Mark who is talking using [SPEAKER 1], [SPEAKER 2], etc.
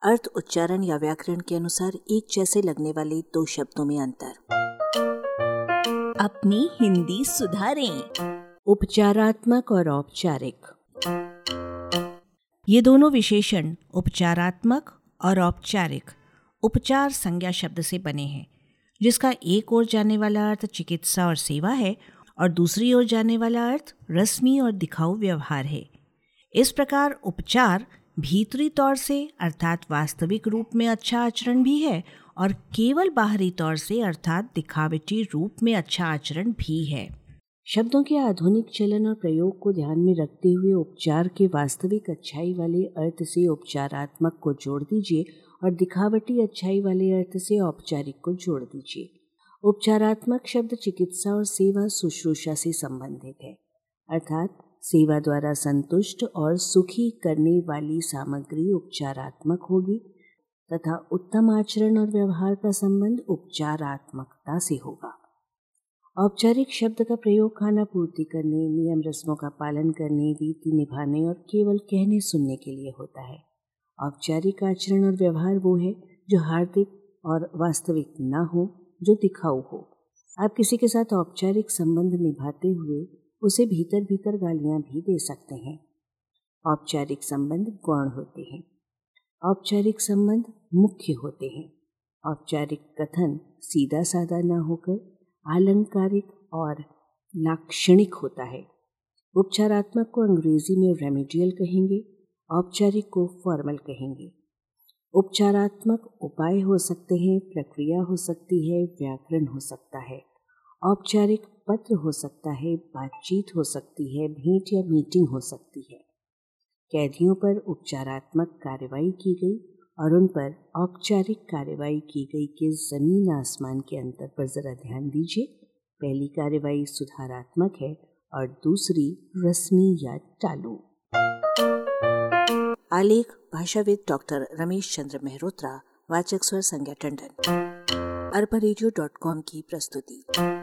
[SPEAKER 1] अर्थ, उच्चारण या व्याकरण के अनुसार एक जैसे लगने वाले दो शब्दों में अंतर।
[SPEAKER 2] अपनी हिंदी सुधारें।
[SPEAKER 1] उपचारात्मक और औपचारिक।
[SPEAKER 2] ये दोनों विशेषण उपचारात्मक और औपचारिक उपचार संज्ञा शब्द से बने हैं, जिसका एक ओर जाने वाला अर्थ चिकित्सा और सेवा है और दूसरी ओर जाने वाला अर्थ रस्मी और दिखाऊ व्यवहार है। इस प्रकार उपचार भीतरी तौर से अर्थात वास्तविक रूप में अच्छा आचरण भी है और केवल बाहरी तौर से अर्थात दिखावटी रूप में अच्छा आचरण भी है।
[SPEAKER 1] शब्दों के आधुनिक चलन और प्रयोग को ध्यान में रखते हुए उपचार के वास्तविक अच्छाई वाले अर्थ से उपचारात्मक को जोड़ दीजिए और दिखावटी अच्छाई वाले अर्थ से औपचारिक को जोड़ दीजिए। उपचारात्मक शब्द चिकित्सा और सेवा शुश्रूषा से संबंधित है, अर्थात सेवा द्वारा संतुष्ट और सुखी करने वाली सामग्री उपचारात्मक होगी तथा उत्तम आचरण और व्यवहार का संबंध उपचारात्मकता से होगा। औपचारिक शब्द का प्रयोग खाना पूर्ति करने, नियम रस्मों का पालन करने, रीति निभाने और केवल कहने सुनने के लिए होता है। औपचारिक आचरण और व्यवहार वो है जो हार्दिक और वास्तविक न हो, जो दिखाऊ हो। आप किसी के साथ औपचारिक संबंध निभाते हुए उसे भीतर भीतर गालियां भी दे सकते हैं। औपचारिक संबंध गौण होते हैं, औपचारिक संबंध मुख्य होते हैं। औपचारिक कथन सीधा साधा न होकर आलंकारिक और लाक्षणिक होता है। उपचारात्मक को अंग्रेजी में रेमेडियल कहेंगे, औपचारिक को फॉर्मल कहेंगे। उपचारात्मक उपाय हो सकते हैं, प्रक्रिया हो सकती है, व्याकरण हो सकता है। औपचारिक पत्र हो सकता है, बातचीत हो सकती है, भेंट या मीटिंग हो सकती है। कैदियों पर उपचारात्मक कार्रवाई की गई और उन पर औपचारिक कार्रवाई की गई के जमीन आसमान के अंतर पर जरा ध्यान दीजिए। पहली कार्रवाई सुधारात्मक है और दूसरी रस्मी या चालू। आलेख भाषाविद डॉक्टर रमेश चंद्र मेहरोत्रा, वाचक स्वर संज्ञा टंडन। arparadio.com की प्रस्तुति।